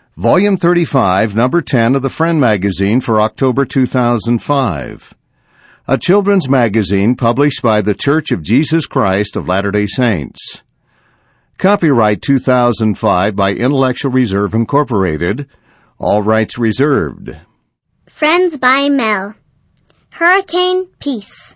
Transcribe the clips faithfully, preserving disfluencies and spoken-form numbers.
Volume thirty-five, Number ten of the Friend magazine for October two thousand five. A children's magazine published by The Church of Jesus Christ of Latter-day Saints. Copyright two thousand five by Intellectual Reserve Incorporated. All rights reserved. Friends by Mel. Hurricane Peace.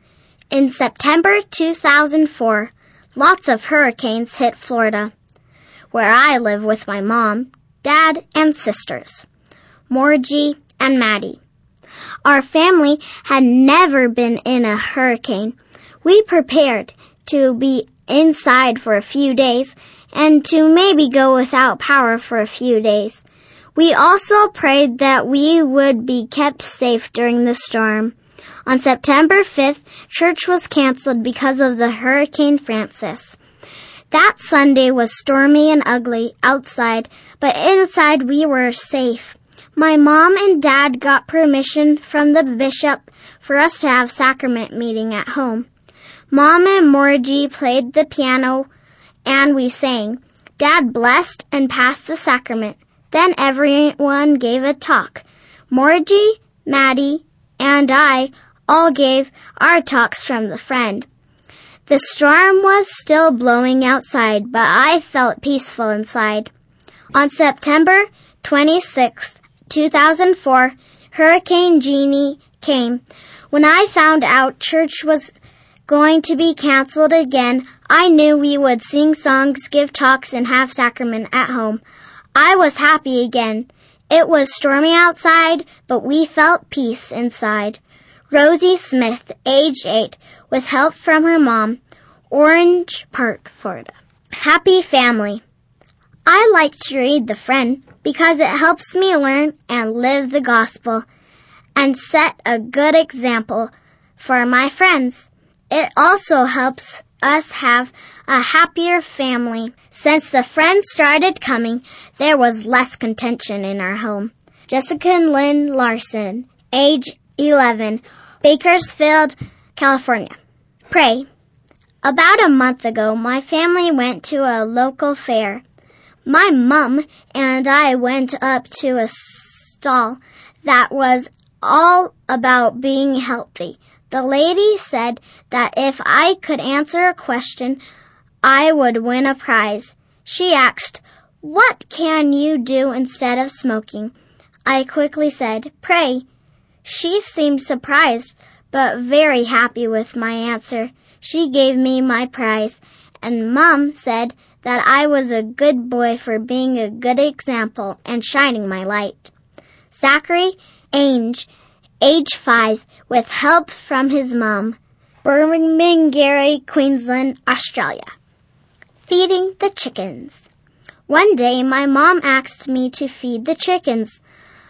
In September two thousand four, lots of hurricanes hit Florida, where I live with my mom, dad, and sisters, Morgie and Maddie. Our family had never been in a hurricane. We prepared to be inside for a few days and to maybe go without power for a few days. We also prayed that we would be kept safe during the storm. On September fifth, church was canceled because of the Hurricane Francis. That Sunday was stormy and ugly outside, but inside we were safe. My mom and dad got permission from the bishop for us to have sacrament meeting at home. Mom and Morgie played the piano and we sang. Dad blessed and passed the sacrament. Then everyone gave a talk. Morgie, Maddie, and I all gave our talks from the Friend. The storm was still blowing outside, but I felt peaceful inside. On September twenty-sixth, two thousand four, Hurricane Jeannie came. When I found out church was going to be canceled again, I knew we would sing songs, give talks, and have sacrament at home. I was happy again. It was stormy outside, but we felt peace inside. Rosie Smith, age eight, with help from her mom, Orange Park, Florida. Happy family. I like to read The Friend because it helps me learn and live the gospel and set a good example for my friends. It also helps us have a happier family. Since the Friend started coming, there was less contention in our home. Jessica and Lynn Larson, age eleven, Bakersfield, California. Pray. About a month ago, my family went to a local fair. My mom and I went up to a stall that was all about being healthy. The lady said that if I could answer a question, I would win a prize. She asked, "What can you do instead of smoking?" I quickly said, "Pray." She seemed surprised, but very happy with my answer. She gave me my prize, and Mom said that I was a good boy for being a good example and shining my light. Zachary Ainge, age five, with help from his mom, Birmingham, Queensland, Australia. Feeding the chickens. One day, my mom asked me to feed the chickens.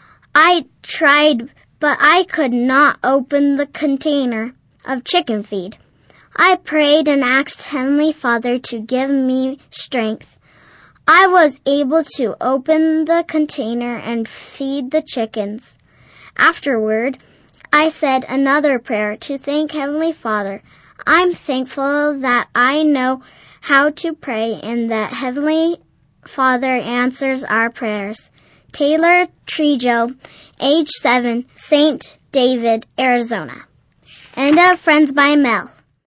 I tried, but I could not open the container of chicken feed. I prayed and asked Heavenly Father to give me strength. I was able to open the container and feed the chickens. Afterward, I said another prayer to thank Heavenly Father. I'm thankful that I know how to pray and that Heavenly Father answers our prayers. Taylor Trejo, age seven, Saint David, Arizona. End of Friends by Mel.